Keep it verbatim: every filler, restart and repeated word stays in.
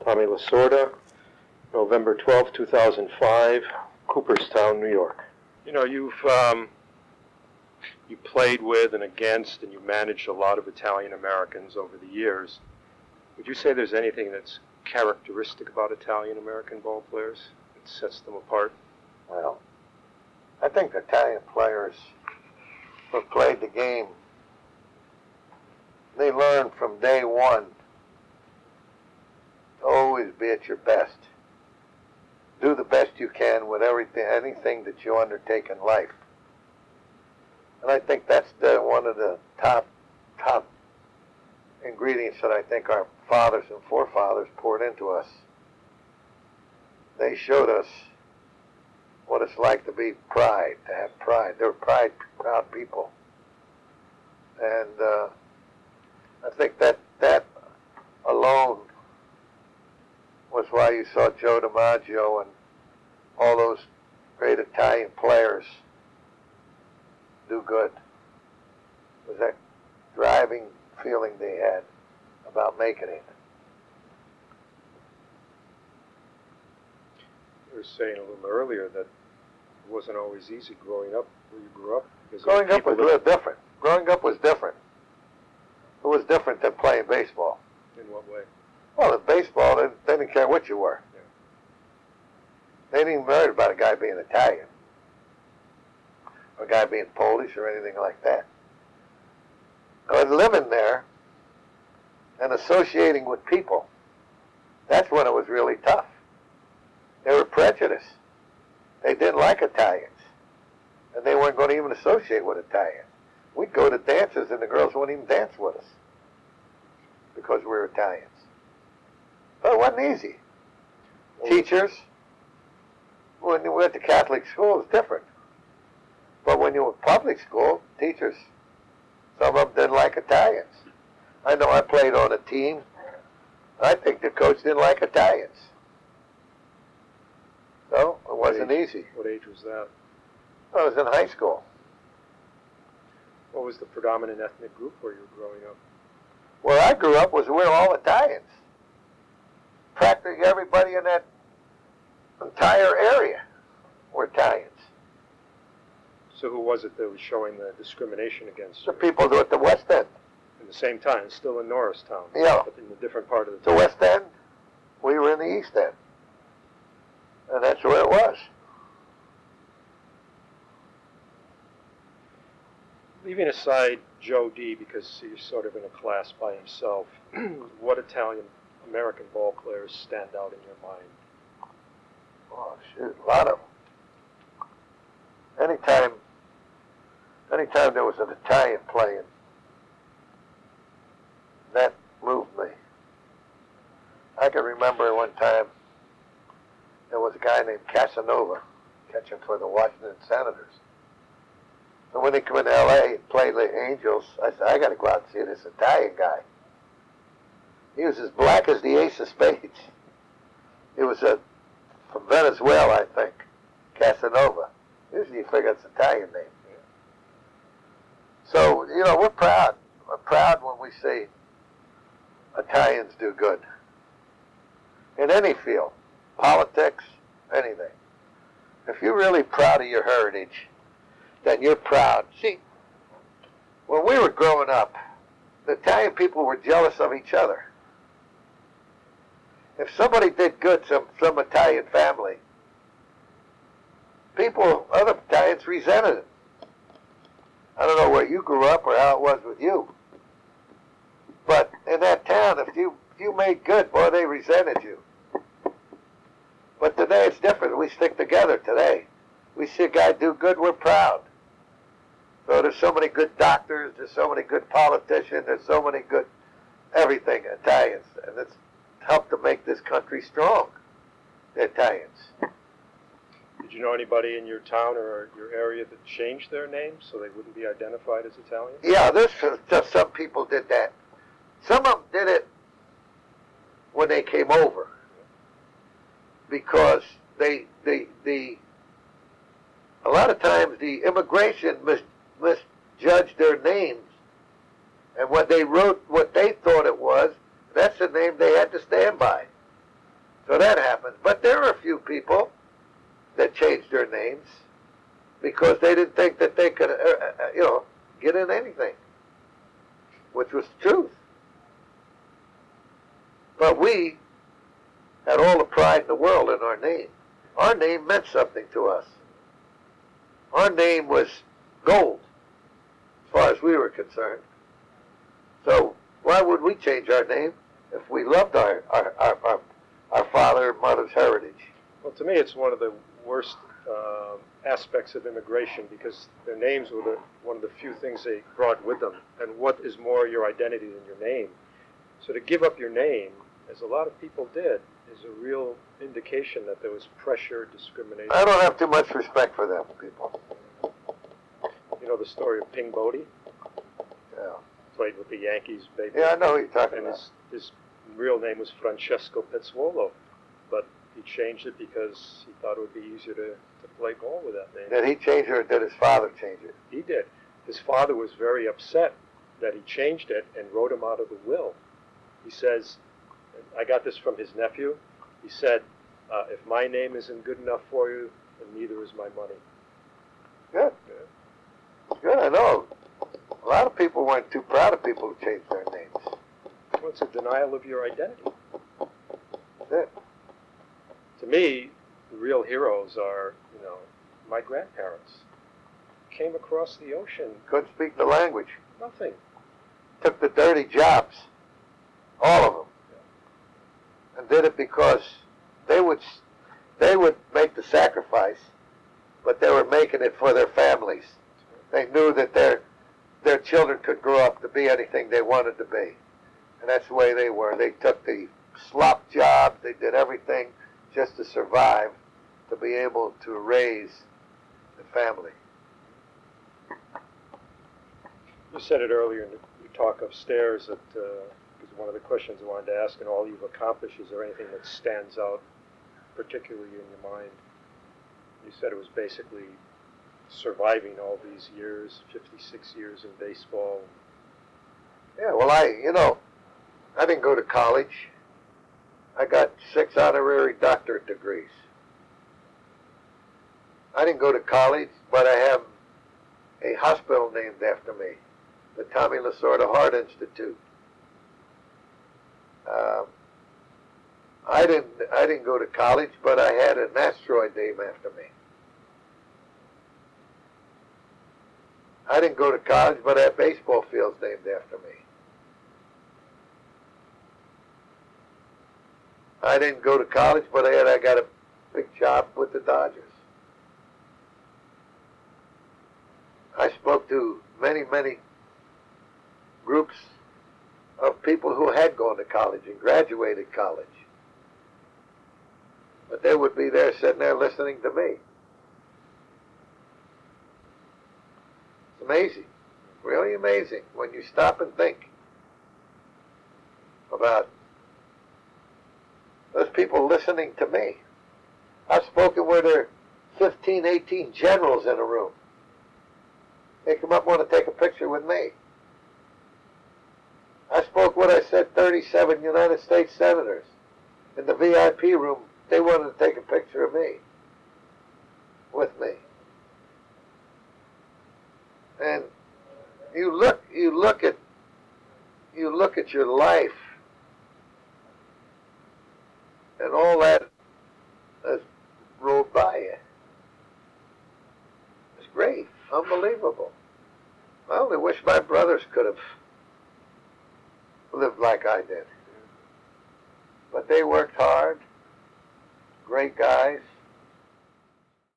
Tommy Lasorda, November twelfth, two thousand five, Cooperstown, New York. You know, you've um, you played with and against, and you managed a lot of Italian Americans over the years. Would you say there's anything that's characteristic about Italian American ball players that sets them apart? Well, I think Italian players who played the game, they learn from day one to always be at your best. Do the best you can with everything, anything that you undertake in life. And I think that's the, one of the top, top ingredients that I think our fathers and forefathers poured into us. They showed us what it's like to be pride, to have pride. They were pride, proud people. And uh, I think that that alone was why you saw Joe DiMaggio and all those great Italian players do good. It was that driving feeling they had about making it. You were saying a little earlier that it wasn't always easy growing up where you grew up. Growing up was a little different. Growing up was different. It was different than playing baseball. In what way? Well, in baseball, they, they didn't care what you were. Yeah. They didn't even worry about a guy being Italian, or a guy being Polish, or anything like that. But living there and associating with people, that's when it was really tough. They were prejudiced. They didn't like Italians, and they weren't going to even associate with Italians. We'd go to dances, and the girls wouldn't even dance with us because we were Italians. But it wasn't easy. Teachers, when you went to Catholic school, it was different. But when you were in public school, teachers, some of them didn't like Italians. I know I played on a team. I think the coach didn't like Italians. So it wasn't What age- easy. What age was that? I was in high school. What was the predominant ethnic group where you were growing up? Where I grew up was we were all Italians. Practically everybody in that entire area were Italians. So who was it that was showing the discrimination against The you? people at the West End. At the same time, still in Norristown. Yeah. But in a different part of the The town. West End, we were in the East End. And that's where it was. Leaving aside Joe D, because he's sort of in a class by himself, what Italian American ball players stand out in your mind? Oh, shoot, a lot of them. Anytime, anytime there was an Italian playing, that moved me. I can remember one time there was a guy named Casanova catching for the Washington Senators. And when he came into L A and played the Angels, I said, I got to go out and see this Italian guy. He was as black as the ace of spades. He was a, from Venezuela, I think, Casanova. Usually you figure it's an Italian name. So, you know, we're proud. We're proud when we see Italians do good. In any field, politics, anything. If you're really proud of your heritage, then you're proud. See, when we were growing up, the Italian people were jealous of each other. If somebody did good, some, some Italian family, people, other Italians resented it. I don't know where you grew up or how it was with you. But in that town, if you, you made good, boy, they resented you. But today it's different. We stick together today. We see a guy do good, we're proud. So there's so many good doctors, there's so many good politicians, there's so many good everything, Italians. And it's helped to make this country strong, the Italians. Did you know anybody in your town or your area that changed their names so they wouldn't be identified as Italian? Yeah, there's just some people did that. Some of them did it when they came over because they, they, the, a lot of times the immigration mis, misjudged their names, and when they wrote what they thought it was, that's the name they had to stand by. So that happens. But there are a few people that changed their names because they didn't think that they could, uh, uh, you know, get in anything, which was the truth. But we had all the pride in the world in our name. Our name meant something to us. Our name was gold, as far as we were concerned. So why would we change our name if we loved our, our, our, our, our father and mother's heritage? Well, to me, it's one of the worst uh, aspects of immigration because their names were the, one of the few things they brought with them. And what is more your identity than your name? So to give up your name, as a lot of people did, is a real indication that there was pressure, discrimination. I don't have too much respect for them people. You know the story of Ping Bodie? Yeah. Played with the Yankees, baby. Yeah, I know who you're talking and about. His, his real name was Francesco Pezzuolo, but he changed it because he thought it would be easier to, to play ball with that name. Did he change it or did his father change it? He did. His father was very upset that he changed it and wrote him out of the will. He says, I got this from his nephew. He said, uh, if my name isn't good enough for you, then neither is my money. Good. Yeah. Good, I know. A lot of people weren't too proud of people who changed their names. Well, it's a denial of your identity. That's it. To me, the real heroes are, you know, my grandparents. Came across the ocean. Couldn't speak the language. Nothing. Took the dirty jobs. All of them. And did it because they would they would make the sacrifice, but they were making it for their families. They knew that their their children could grow up to be anything they wanted to be. And that's the way they were. They took the slop jobs, they did everything just to survive, to be able to raise the family. You said it earlier in your talk upstairs that uh, one of the questions I wanted to ask, and all you've accomplished, is there anything that stands out particularly in your mind? You said it was basically surviving all these years, fifty-six years in baseball. Yeah, well, I, you know, I didn't go to college. I got six honorary doctorate degrees. I didn't go to college, but I have a hospital named after me, the Tommy Lasorda Heart Institute. Um, I didn't. I didn't go to college, but I had an asteroid named after me. I didn't go to college, but I had baseball fields named after me. I didn't go to college, but I had. I got a big job with the Dodgers. I spoke to many, many groups of people who had gone to college and graduated college. But they would be there sitting there listening to me. It's amazing, really amazing, when you stop and think about those people listening to me. I've spoken where there are fifteen, eighteen generals in a room. They come up and want to take a picture with me. I spoke what I said, thirty-seven United States senators in the V I P room. They wanted to take a picture of me, with me. And you look, you look at, you look at your life, and all that has rolled by you. It's great, unbelievable. I only wish my brothers could have lived like I did. But they worked hard, great guys.